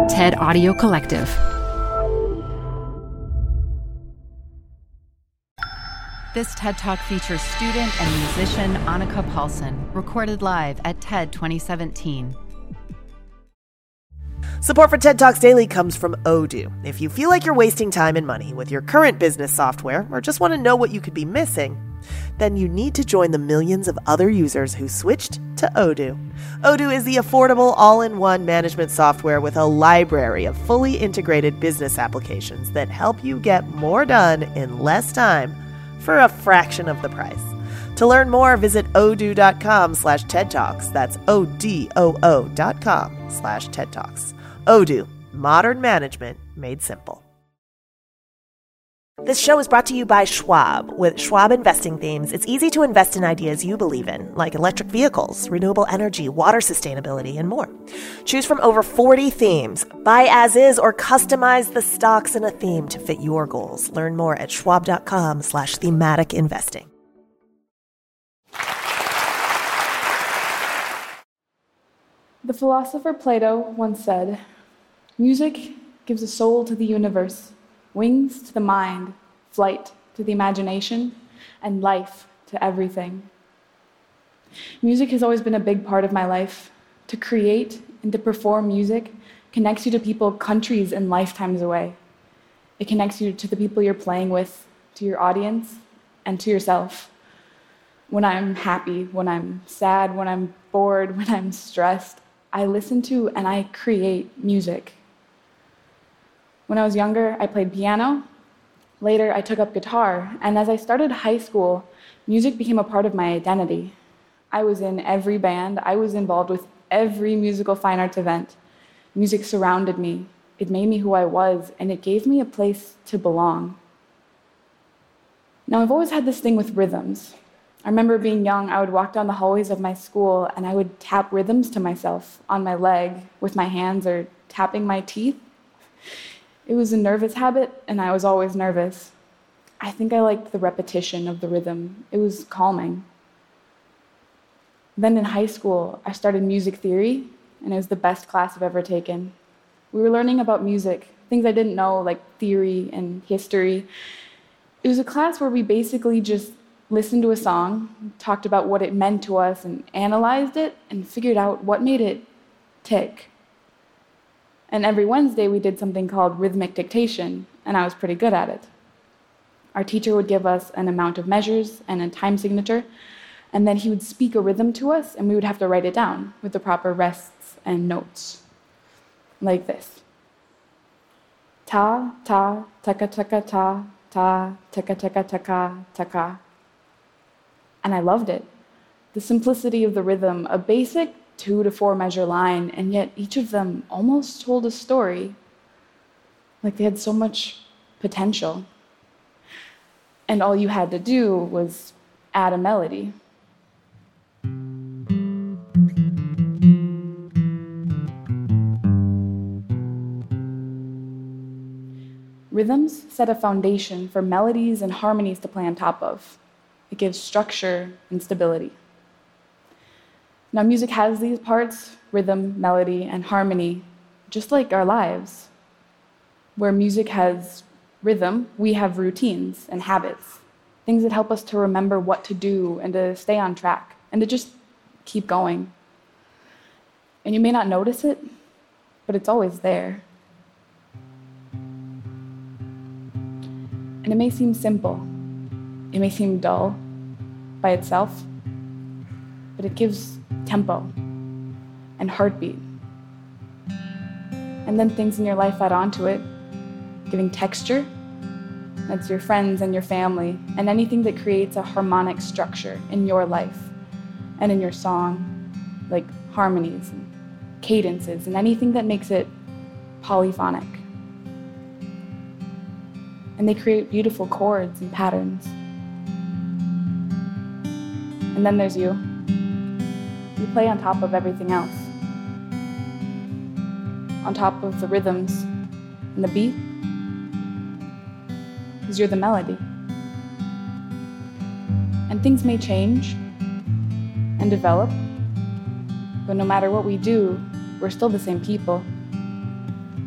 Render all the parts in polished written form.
TED Audio Collective. This TED Talk features student and musician Annika Paulson, recorded live at TED 2017. Support for TED Talks Daily comes from Odoo. If you feel like you're wasting time and money with your current business software, or just want to know what you could be missing, then you need to join the millions of other users who switched to Odoo. Odoo is the affordable all-in-one management software with a library of fully integrated business applications that help you get more done in less time for a fraction of the price. To learn more, visit odoo.com/TED Talks. That's ODOO.com/TED Talks. Odoo, modern management made simple. This show is brought to you by Schwab. With Schwab investing themes, it's easy to invest in ideas you believe in, like electric vehicles, renewable energy, water sustainability, and more. Choose from over 40 themes. Buy as is or customize the stocks in a theme to fit your goals. Learn more at schwab.com/thematic investing. The philosopher Plato once said, "Music gives a soul to the universe, wings to the mind, flight to the imagination, and life to everything." Music has always been a big part of my life. To create and to perform music connects you to people countries and lifetimes away. It connects you to the people you're playing with, to your audience, and to yourself. When I'm happy, when I'm sad, when I'm bored, when I'm stressed, I listen to and I create music. When I was younger, I played piano. Later, I took up guitar. And as I started high school, music became a part of my identity. I was in every band. I was involved with every musical fine arts event. Music surrounded me. It made me who I was, and it gave me a place to belong. Now, I've always had this thing with rhythms. I remember being young, I would walk down the hallways of my school, and I would tap rhythms to myself on my leg with my hands or tapping my teeth. It was a nervous habit, and I was always nervous. I think I liked the repetition of the rhythm. It was calming. Then in high school, I started music theory, and it was the best class I've ever taken. We were learning about music, things I didn't know, like theory and history. It was a class where we basically just listened to a song, talked about what it meant to us, and analyzed it, and figured out what made it tick. And every Wednesday, we did something called rhythmic dictation, and I was pretty good at it. Our teacher would give us an amount of measures and a time signature, and then he would speak a rhythm to us, and we would have to write it down with the proper rests and notes. Like this. Ta, ta, taka, taka, ta, ta, taka, taka, taka, taka. And I loved it. The simplicity of the rhythm, a basic 2 to 4 measure line, and yet each of them almost told a story. Like they had so much potential. And all you had to do was add a melody. Rhythms set a foundation for melodies and harmonies to play on top of. It gives structure and stability. Now, music has these parts, rhythm, melody, and harmony, just like our lives. Where music has rhythm, we have routines and habits, things that help us to remember what to do and to stay on track and to just keep going. And you may not notice it, but it's always there. And it may seem simple, it may seem dull by itself, but it gives tempo and heartbeat. And then things in your life add on to it, giving texture. That's your friends and your family, and anything that creates a harmonic structure in your life and in your song, like harmonies and cadences, and anything that makes it polyphonic. And they create beautiful chords and patterns. And then there's you. You play on top of everything else. On top of the rhythms and the beat, because you're the melody. And things may change and develop, but no matter what we do, we're still the same people.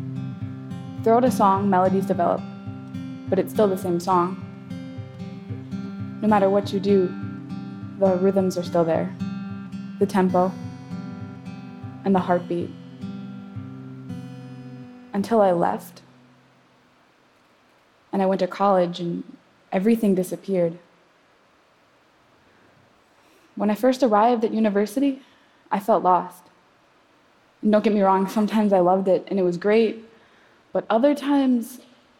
Throughout a song, melodies develop, but it's still the same song. No matter what you do, the rhythms are still there, the tempo, and the heartbeat. Until I left, and I went to college, and everything disappeared. When I first arrived at university, I felt lost. And don't get me wrong, sometimes I loved it, and it was great, but other times,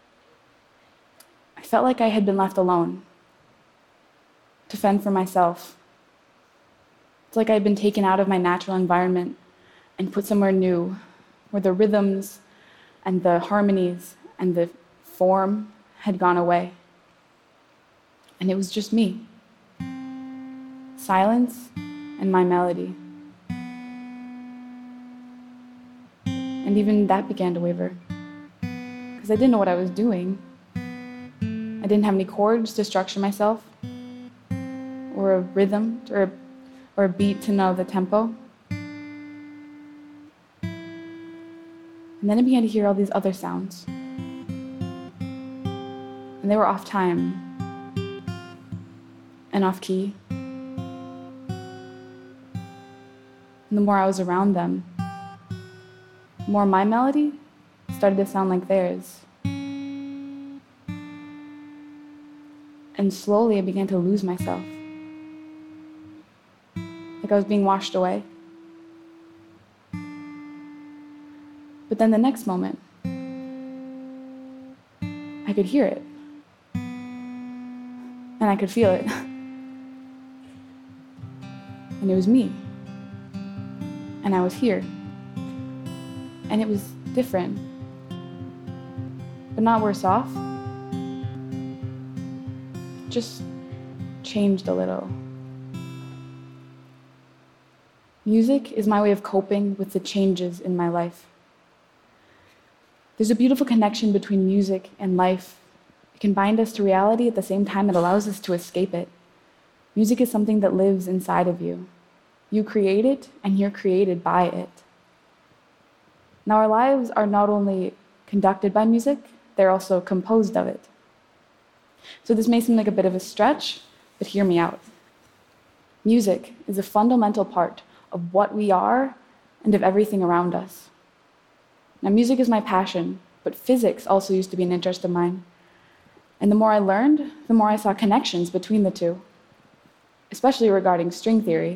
I felt like I had been left alone to fend for myself. It's like I had been taken out of my natural environment and put somewhere new, where the rhythms and the harmonies and the form had gone away. And it was just me, silence and my melody. And even that began to waver, because I didn't know what I was doing. I didn't have any chords to structure myself, or a rhythm, or a beat to know the tempo. And then I began to hear all these other sounds. And they were off time and off key. And the more I was around them, the more my melody started to sound like theirs. And slowly I began to lose myself. Like I was being washed away. But then the next moment, I could hear it. And I could feel it. And it was me. And I was here. And it was different. But not worse off. Just changed a little. Music is my way of coping with the changes in my life. There's a beautiful connection between music and life. It can bind us to reality at the same time it allows us to escape it. Music is something that lives inside of you. You create it, and you're created by it. Now, our lives are not only conducted by music, they're also composed of it. So this may seem like a bit of a stretch, but hear me out. Music is a fundamental part of what we are and of everything around us. Now, music is my passion, but physics also used to be an interest of mine. And the more I learned, the more I saw connections between the two, especially regarding string theory.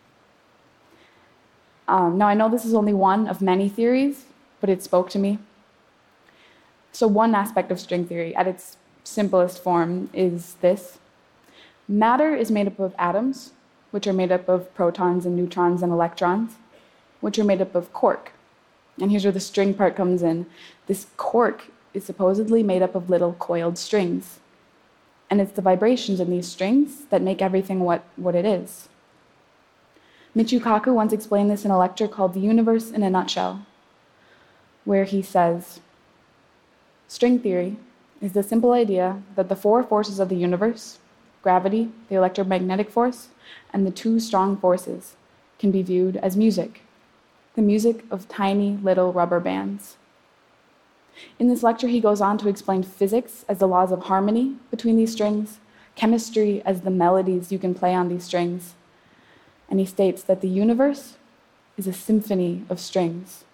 Now, I know this is only one of many theories, but it spoke to me. So one aspect of string theory, at its simplest form, is this. Matter is made up of atoms, which are made up of protons and neutrons and electrons, which are made up of cork. And here's where the string part comes in. This cork is supposedly made up of little coiled strings. And it's the vibrations in these strings that make everything what it is. Michio Kaku once explained this in a lecture called The Universe in a Nutshell, where he says, string theory is the simple idea that the four forces of the universe, gravity, the electromagnetic force, and the two strong forces, can be viewed as music, the music of tiny little rubber bands. In this lecture, he goes on to explain physics as the laws of harmony between these strings, chemistry as the melodies you can play on these strings, and he states that the universe is a symphony of strings.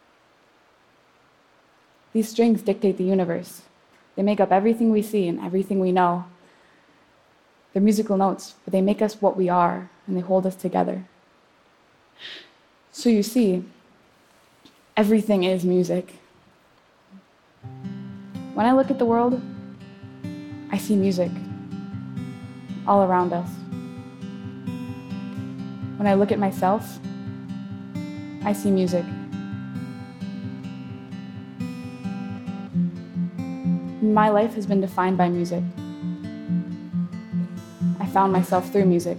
These strings dictate the universe. They make up everything we see and everything we know. They're musical notes, but they make us what we are, and they hold us together. So you see, everything is music. When I look at the world, I see music all around us. When I look at myself, I see music. My life has been defined by music. I found myself through music.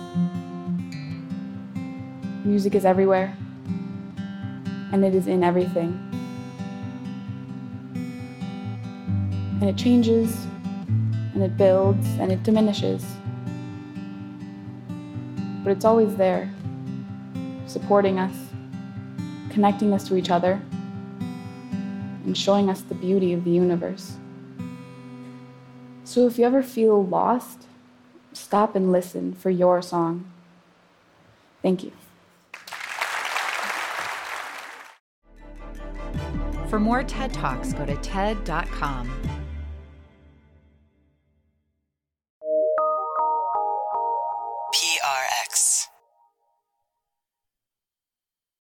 Music is everywhere, and it is in everything. And it changes, and it builds, and it diminishes. But it's always there, supporting us, connecting us to each other, and showing us the beauty of the universe. So if you ever feel lost, stop and listen for your song. Thank you. For more TED Talks, go to TED.com.